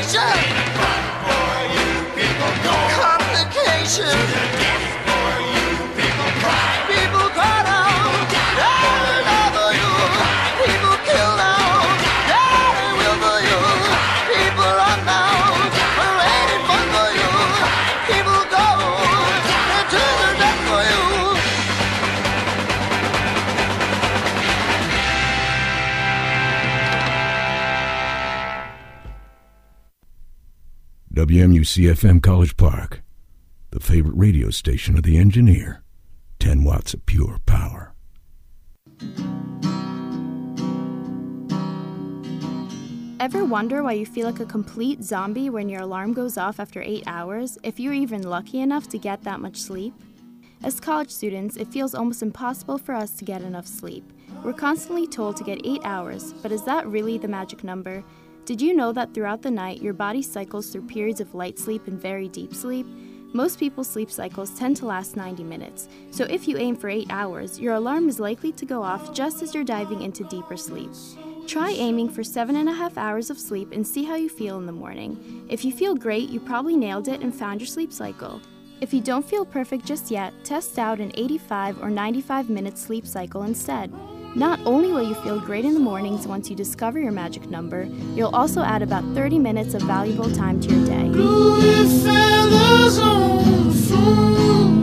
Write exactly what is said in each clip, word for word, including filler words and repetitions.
W M U C F M College Park, the favorite radio station of the engineer. ten watts of pure power. Ever wonder why you feel like a complete zombie when your alarm goes off after eight hours, if you're even lucky enough to get that much sleep? As college students, it feels almost impossible for us to get enough sleep. We're constantly told to get eight hours, but is that really the magic number? Did you know that throughout the night, your body cycles through periods of light sleep and very deep sleep? Most people's sleep cycles tend to last ninety minutes, so if you aim for eight hours, your alarm is likely to go off just as you're diving into deeper sleep. Try aiming for seven and a half hours of sleep and see how you feel in the morning. If you feel great, you probably nailed it and found your sleep cycle. If you don't feel perfect just yet, test out an eighty-five or ninety-five minute sleep cycle instead. Not only will you feel great in the mornings once you discover your magic number, you'll also add about thirty minutes of valuable time to your day. Bluey feathers on the floor.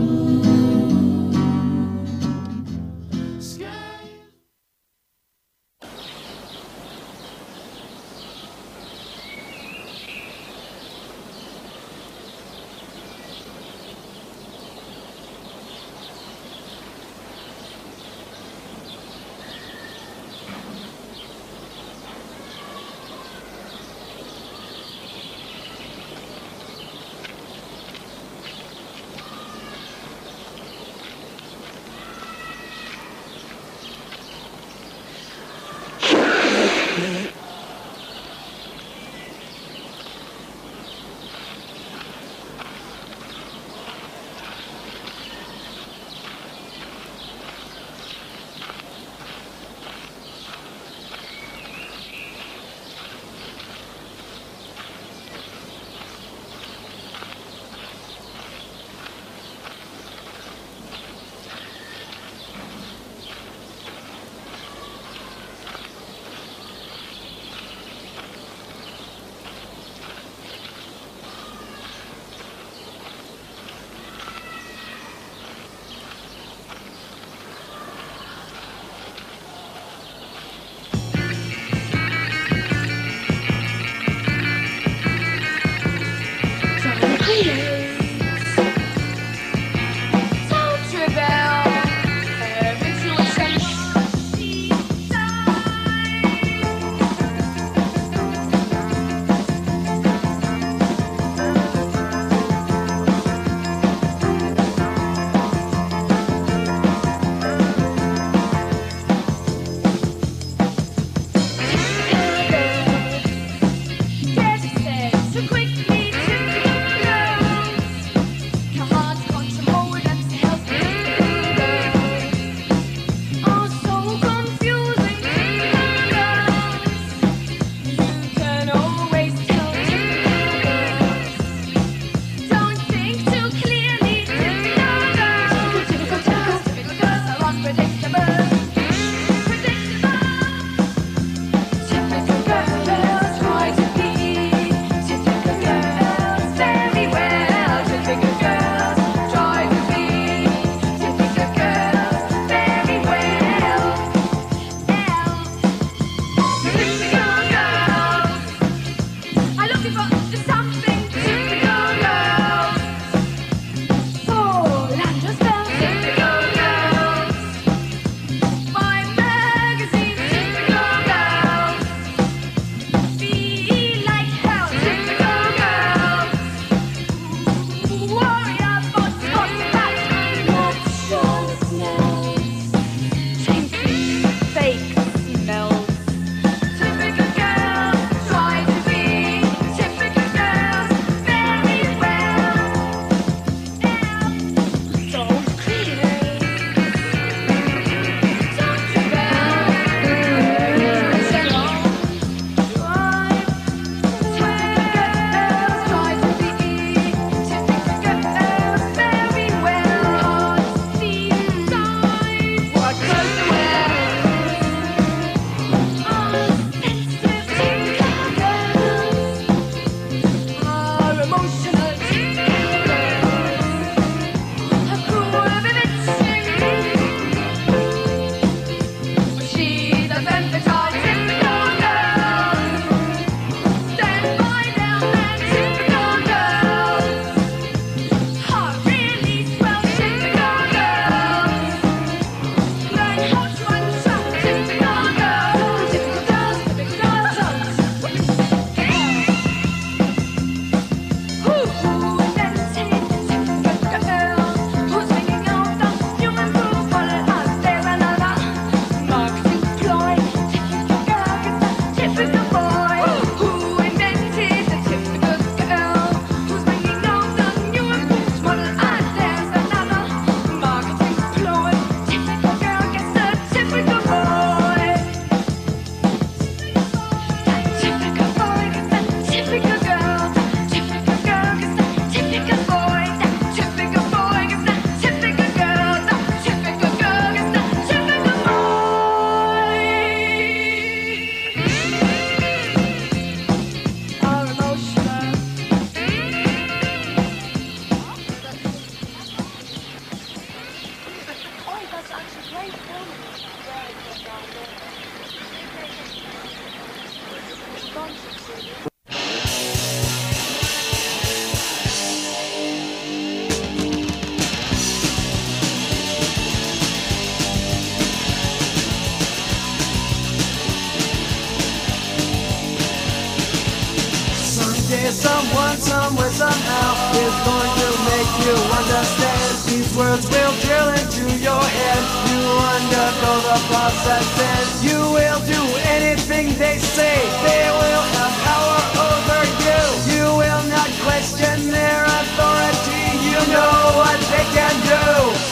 someone, somewhere, somehow is going to make you understand. These words will drill into your head. You undergo the process and you will do anything they say. They will have power over you. You will not question their authority. You know what they can do.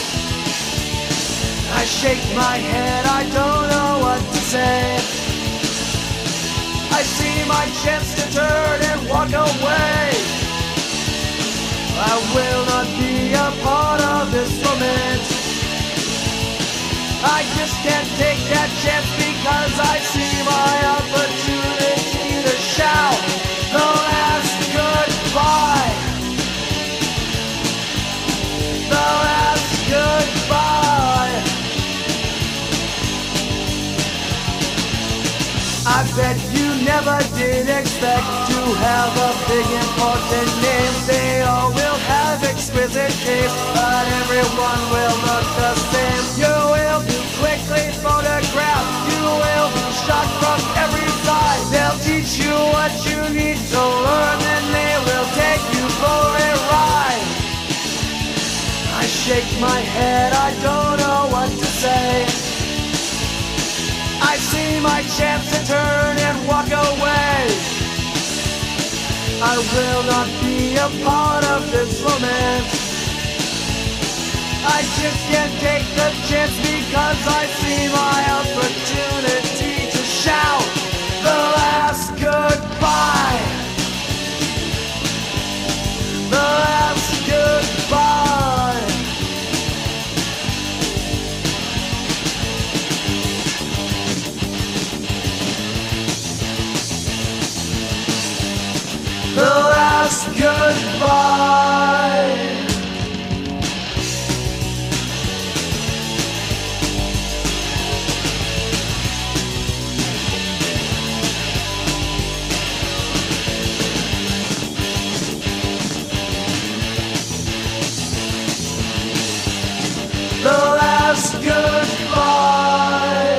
I shake my head, I don't know what to say. I see my chance to turn and walk away. I will not be a part of this romance. I just can't take that chance because I see my opportunity to shout the last goodbye. The last goodbye. I bet you never did expect to have a big important name. They all will have exquisite taste, but everyone will look the same. You will be quickly photographed. You will be shot from every side. They'll teach you what you need to learn, and they will take you for a ride. I shake my head, I don't know what to say. I see my chance to turn and walk away. I will not be a part of this romance. I just can't take the chance because I see my opportunity to shout the last goodbye. The last goodbye. The last goodbye. The last goodbye.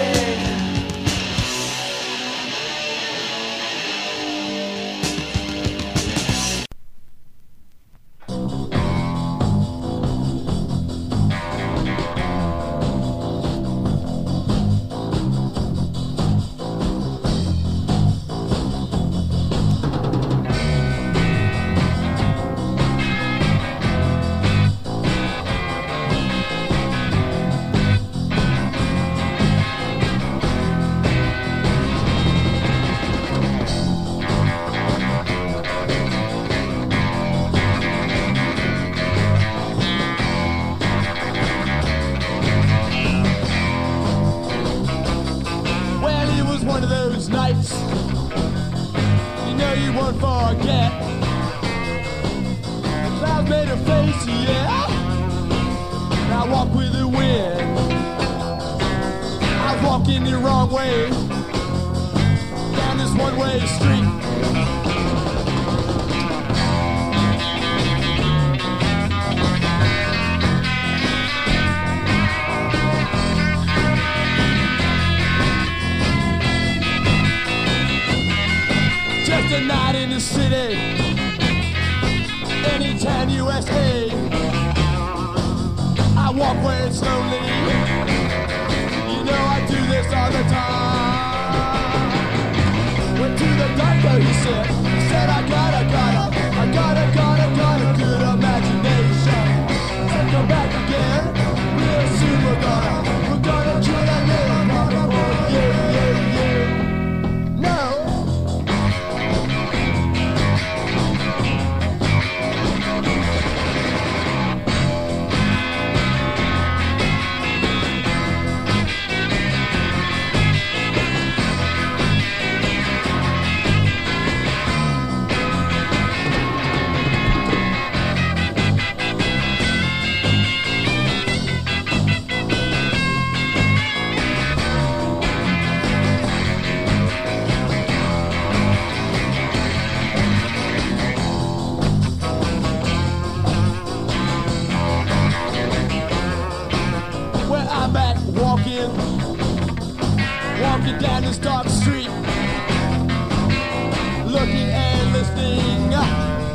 down this dark street, looking and listening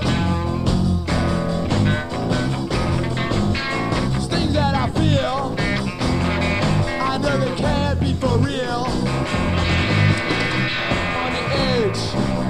can't be for real. On the edge,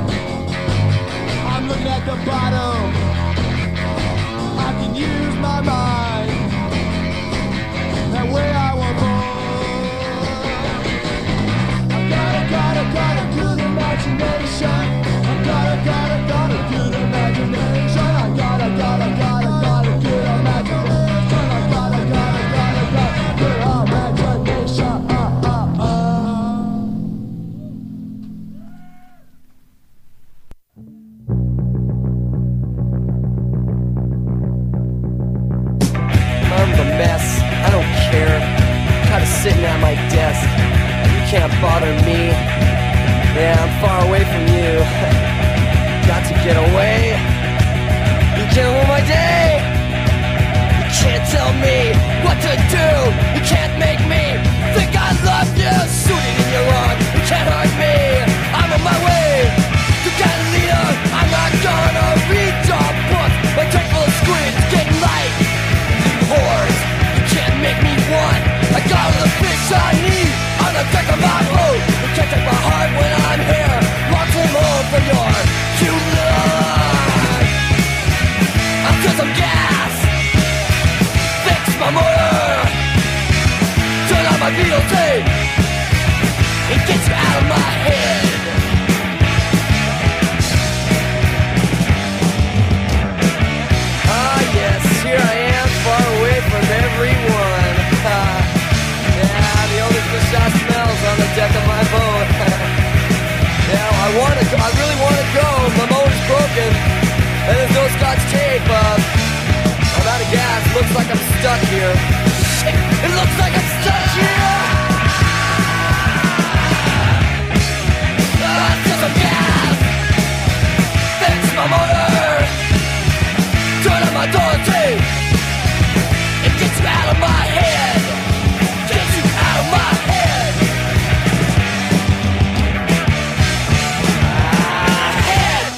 I'm looking at the bottom. I can use my mind that way I want more. I gotta, gotta, gotta good imagination. I gotta, gotta, gotta good imagination. I gotta, gotta, gotta, gotta good imagination. I gotta, gotta, gotta, gotta good imagination. Uh, uh, uh. I'm the mess, I don't care. Kind of sitting at my desk. You can't bother me. Yeah, I'm far away from you. Got to get away. You can't ruin my day. You can't tell me what to do. You can't make me think I love you. Shooting in your arm, you can't hurt me. I'm on my way. You got a leader. I'm not gonna read your book. My tank full of screens, getting light. Whores, you can't make me one. I got all the fish I need on the deck of my boat. You can't take my heart when I'm here. Walk him home for your cute love. I'll fill some gas, fix my motor, turn on my Beatles tape. It gets you out of my head. Ah yes, here I am, far away from everyone. Uh, yeah, the only fish I smell's on the deck of my boat. Yeah, I wanna go, I really wanna go. My motor's broken, and there's no Scotch tape. Uh, I'm out of gas. Looks like I'm stuck here. Shit, it looks like I'm stuck here. Ah, just some gas. Fix my motor. Turn on my door tape. It gets you out of my head. Gets you out of my head. Ah, head.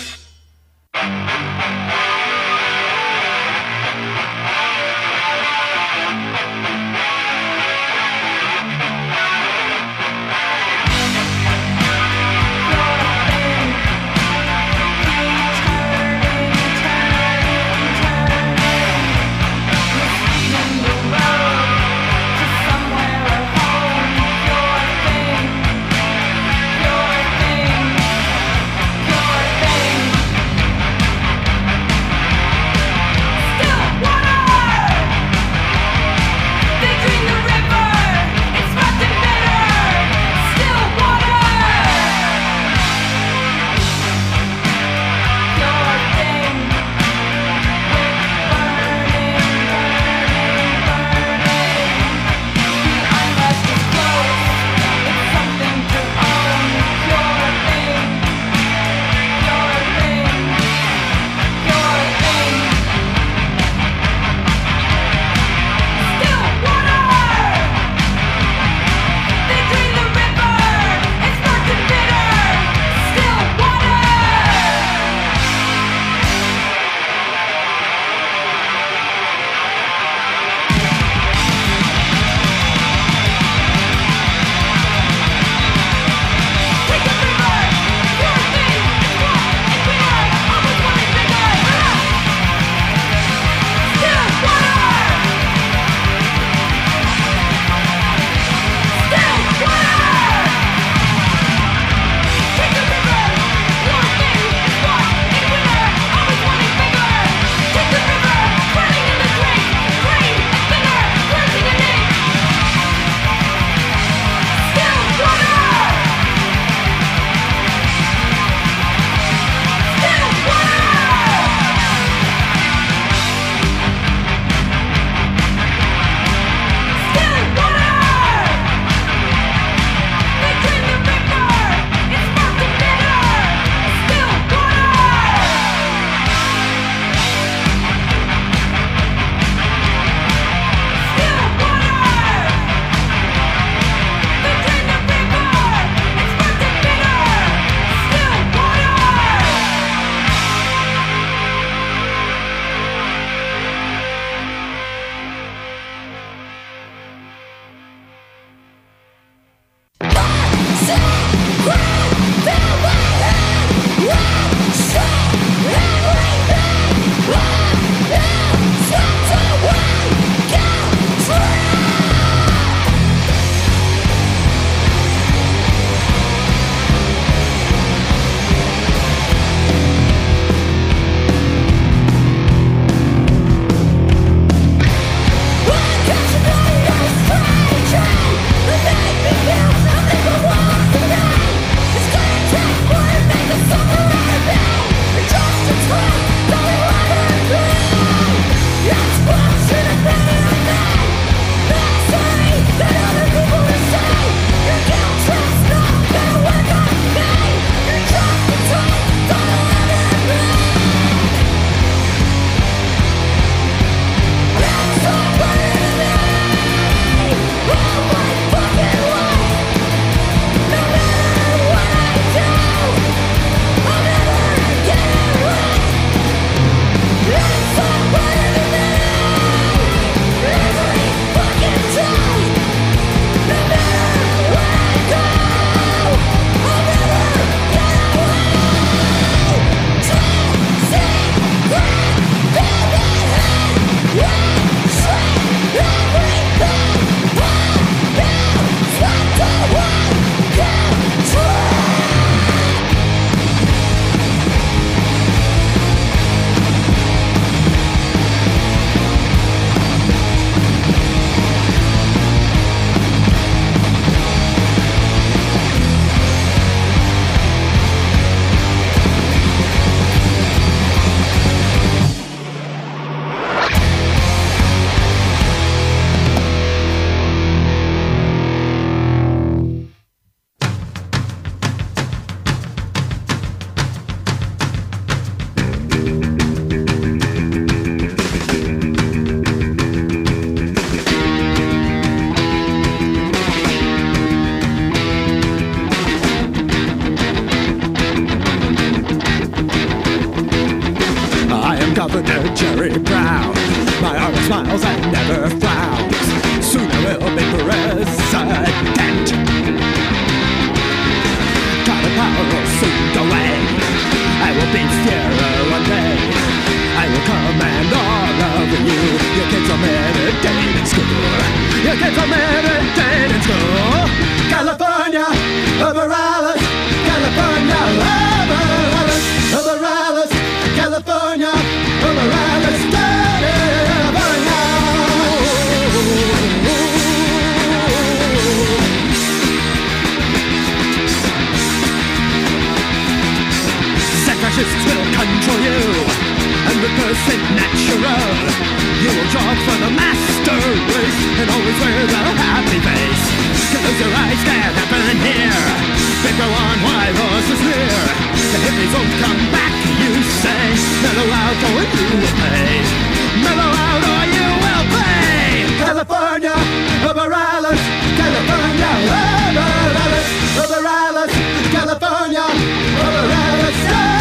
kids are meditating school. California, Morales, California, Morales, Morales, California, Morales, California. Fascists will control you and reverse it natural. You will jog for the master race and always wear the happy face. Close your eyes, can't happen here. They go on while yours is near. The hippies won't come back, you say. Mellow out or you will pay. Mellow out or you will pay. California, Morales, California, Morales, Morales, California, Morales, California.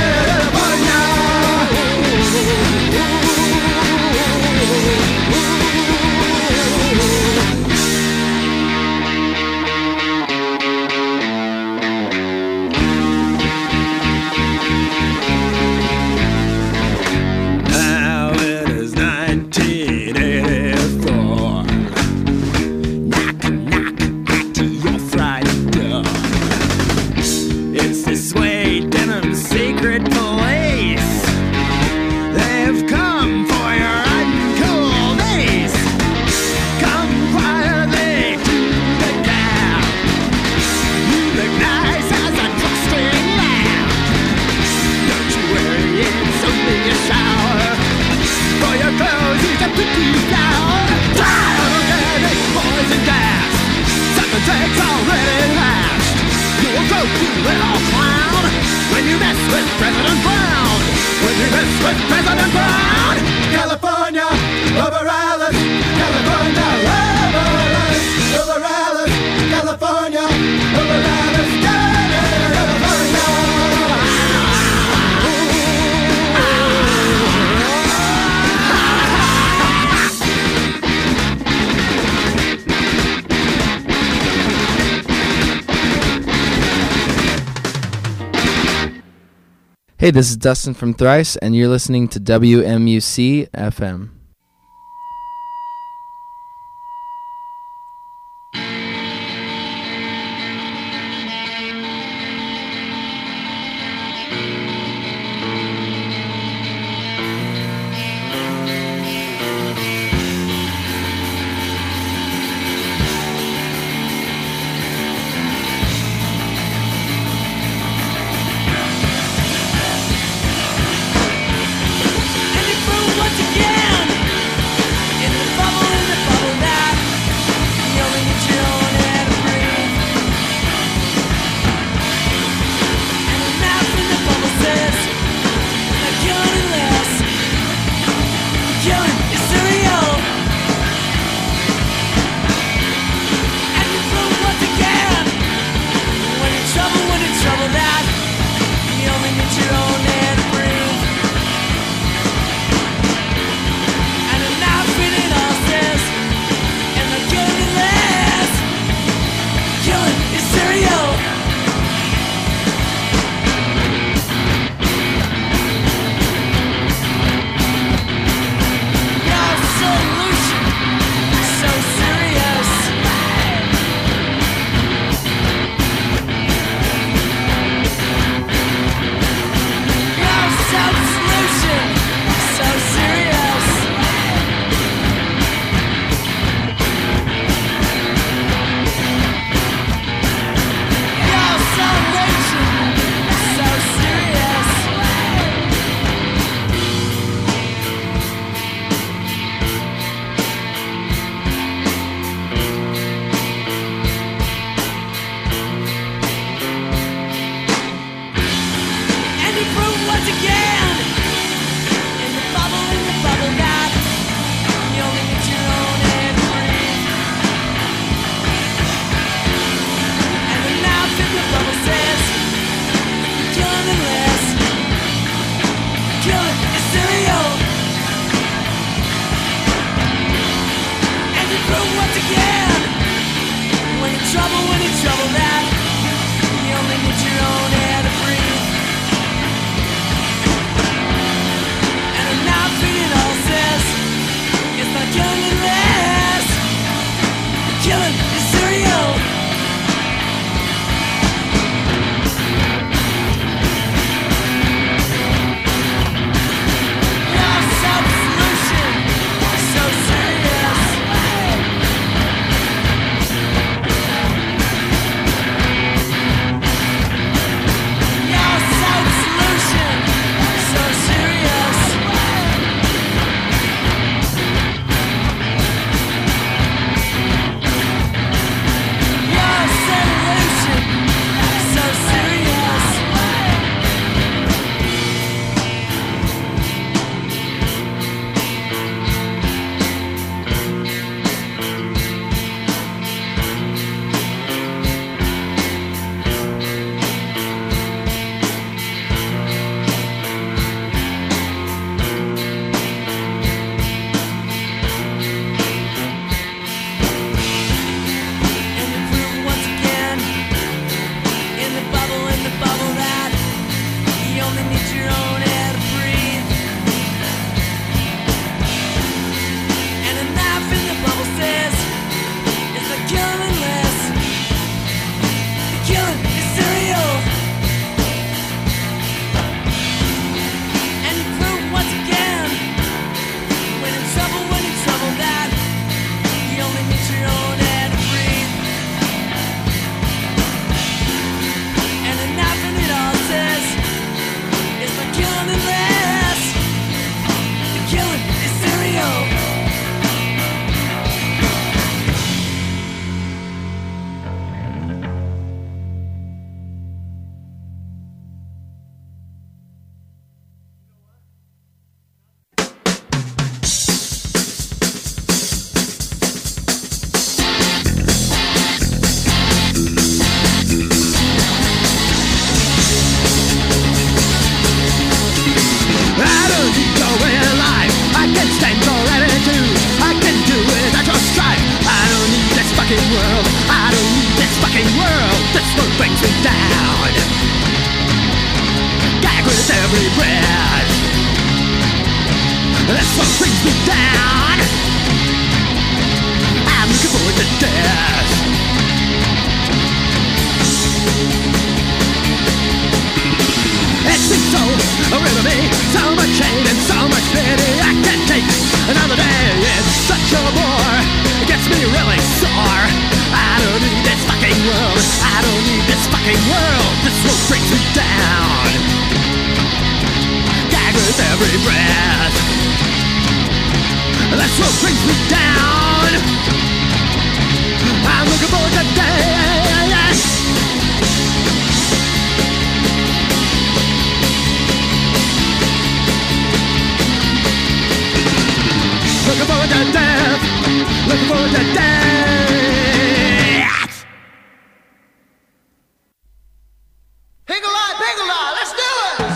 Now it is nineteen eighty-four. Knock, knock at your Friday door. It's the Suede Denim Secret Police. They've come for your uncool days. Come quietly to the cab. You look nice as a trusting lamb. Don't you worry, it's only a shower. For your clothes, use a pretty flower. Tired organic poison gas. Sucker takes already last. You will go to little clown when you mess with President Brown. When you mess with President Brown. California, Morales, California, Morales, Morales, California, Morales, California. Hey, this is Dustin from Thrice, and you're listening to W M U C F M. Once again brings me down. Gag with every breath. That's what brings me down. I'm looking forward to death. It seems so real to me. So much hate and so much pity. I can't take another day. It's such a bore. It gets me really sore. I don't need this fucking world. I don't need this fucking world. This world brings me down. Gag with every breath. This world brings me down. I'm looking forward to death. Looking forward to death. Looking forward to death. Higgle-eye, piggle-eye, let's do it!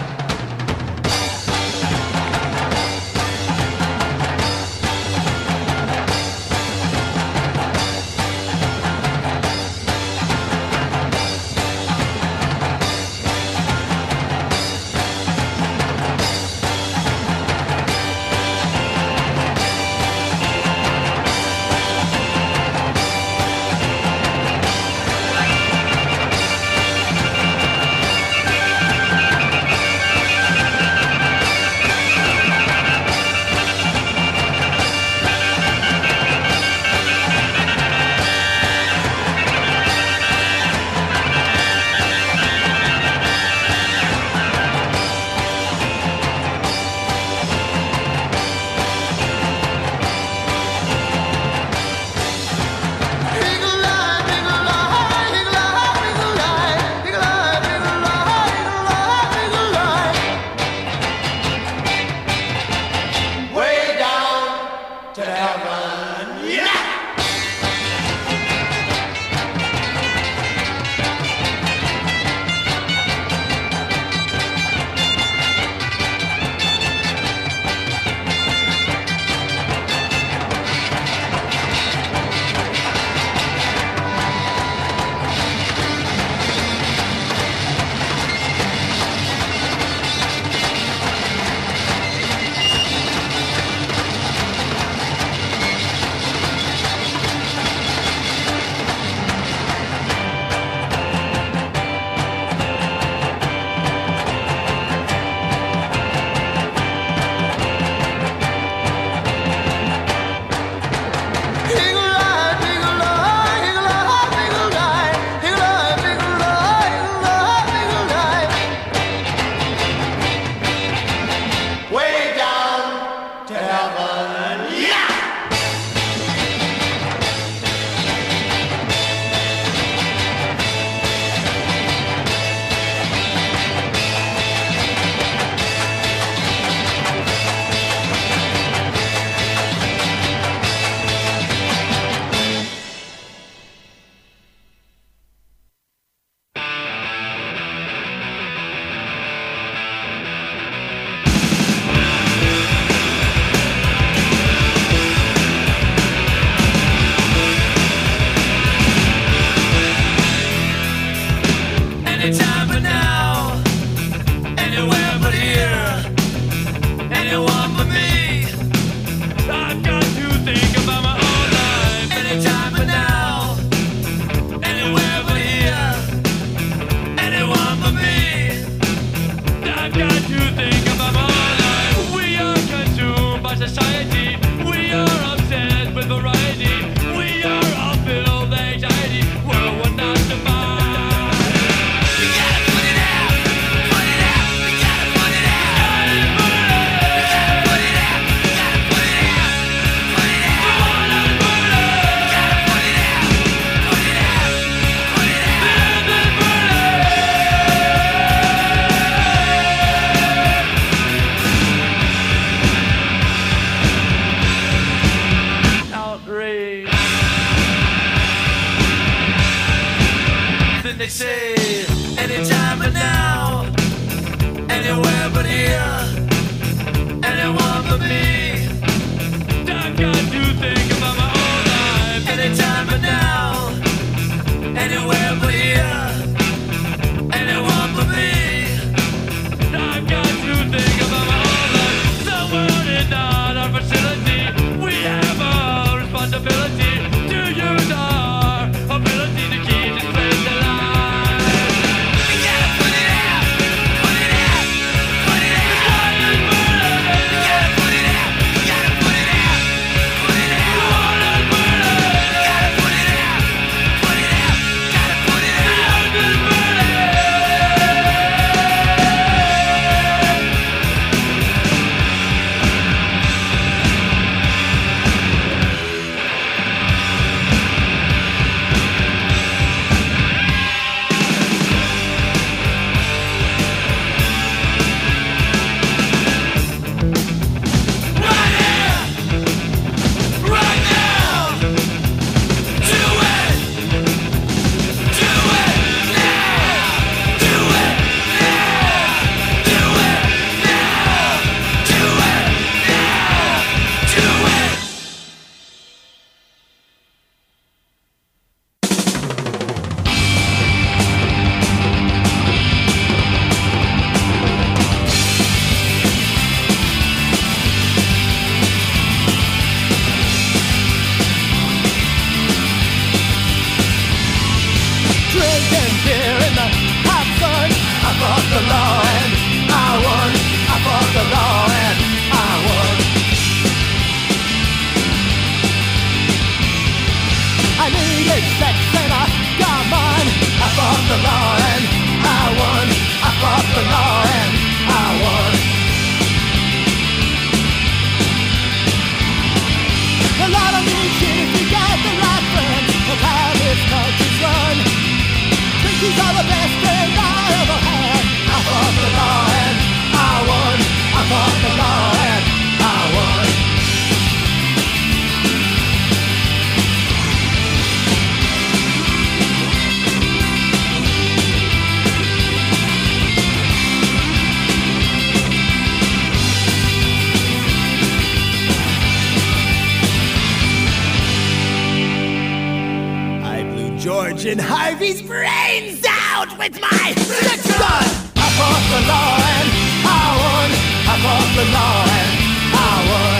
think about my own life. Anytime but now, anywhere but here. fought the law and I won. I fought the law and I won. I needed sex and I got mine. I fought the law and I won. I fought the law and I won. A lot of mean shit if you got the right friends. That's how this country's run. Drinkies are the best friend I ever had. I fought the law and I won. I fought the law and I won. George and Harvey's brains out with my six gun. I fought the law and I won. I fought the law and I won.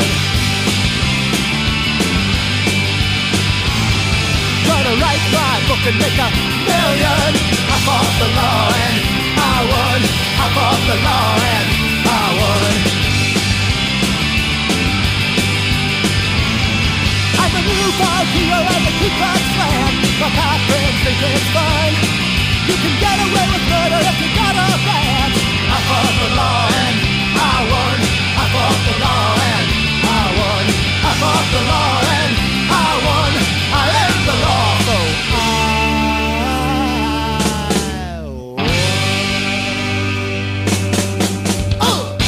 Gonna write my book and make a million. I fought the law and I won. I fought the law and I won. I'm a newfound hero and the Ku Klux Klan. My past friends think it's fun. You can get away with murder if you got a band. I fought the law and I won. I fought the law and I won. I fought the law and I won. I am the law, so I won. Oh!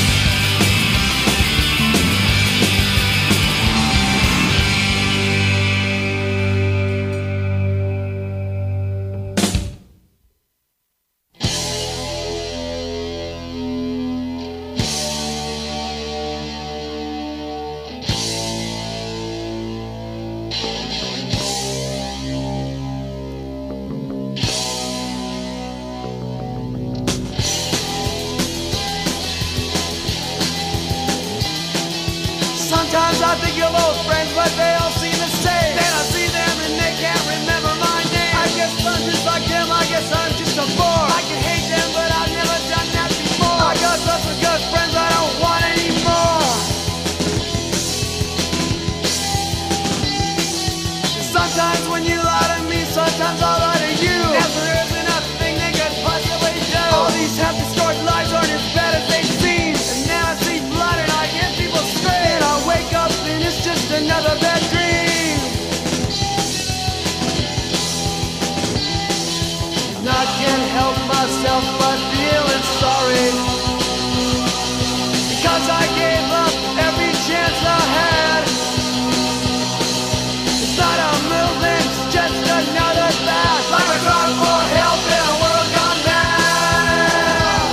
Sometimes I think of old friends, but they all seem the same. Then I see them and they can't remember my name. I guess I'm just like them, I guess I'm just a bore. I can hate them, but I've never done that before. I got lots of good friends I don't want anymore. Sometimes when you lie to me, sometimes I'll lie to you. Never isn't a thing they could possibly do. All these half-distorted lies aren't as bad as they seem. And now I see blood and I hear people scream. I wake up and it's just another bad dream. And I can't help myself but feeling sorry, because I gave up every chance I had. It's not a movement, it's just another path. Like a cry for help in a world gone bad.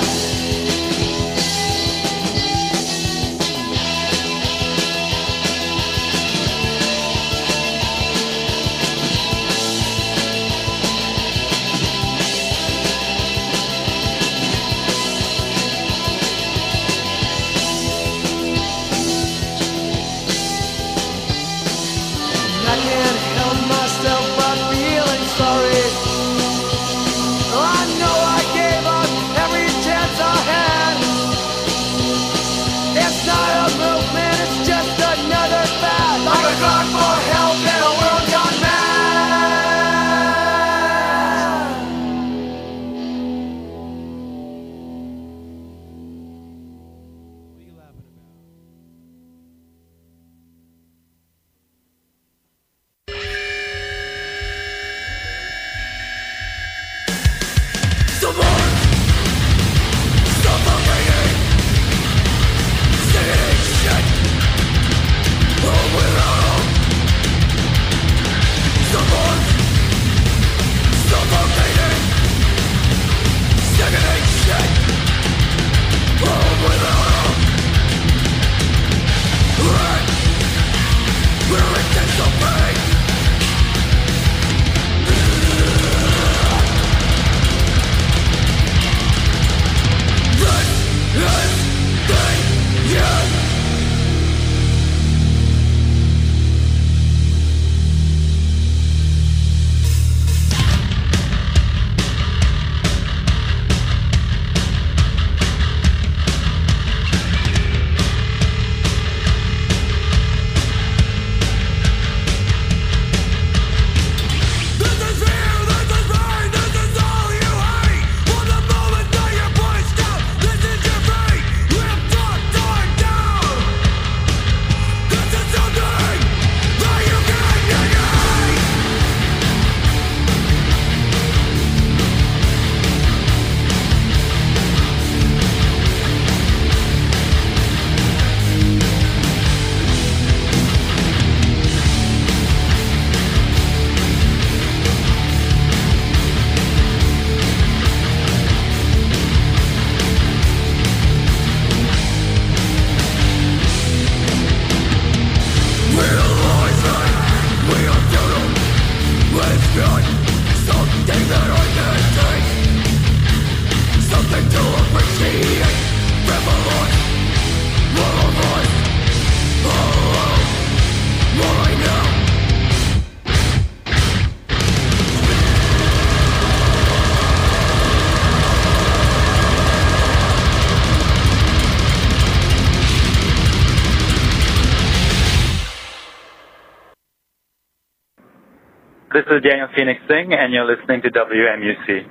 This is Daniel Phoenix Singh, and you're listening to W M U C.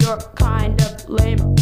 you're kind of lame.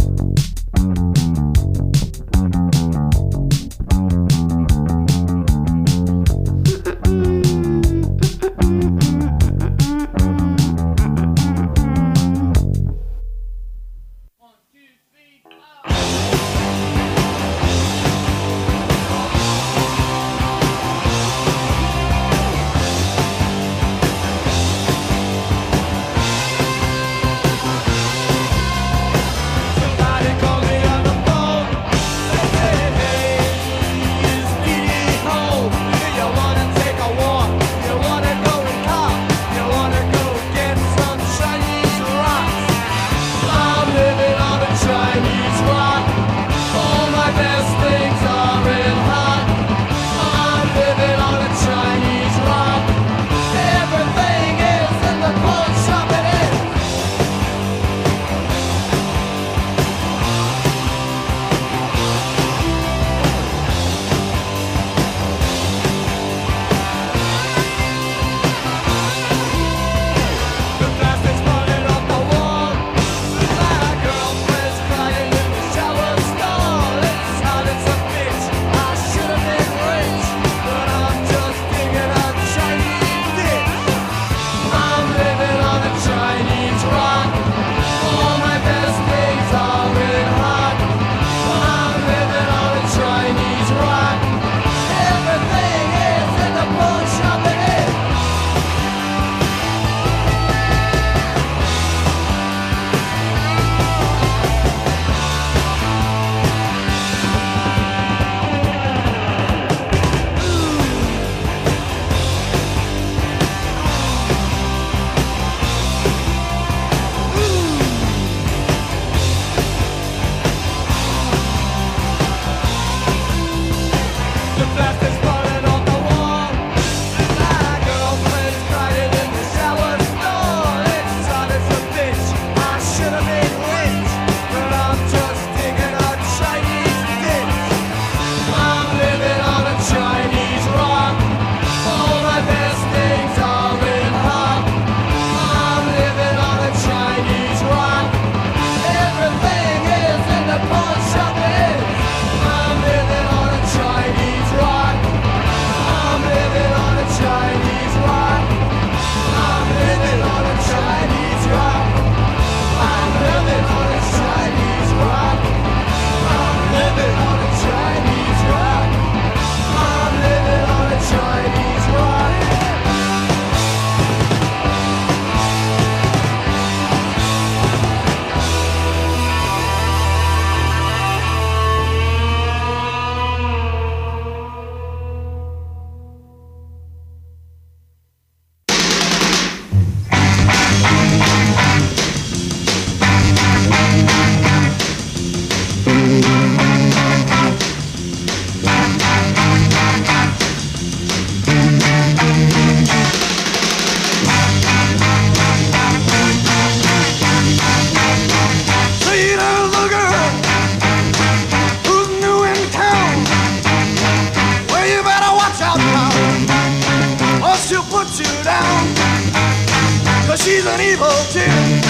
She's an evil chick.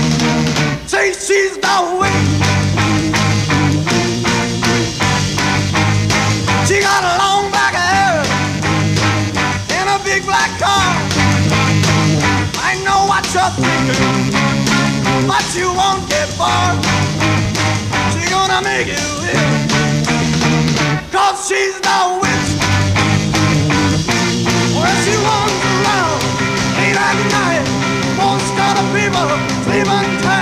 Say she's the witch. She got a long black hair and a big black car. I know what you're thinking, but you won't get far. She's gonna make you ill, 'cause she's the witch. Well, she runs around late at night, most of the people sleep until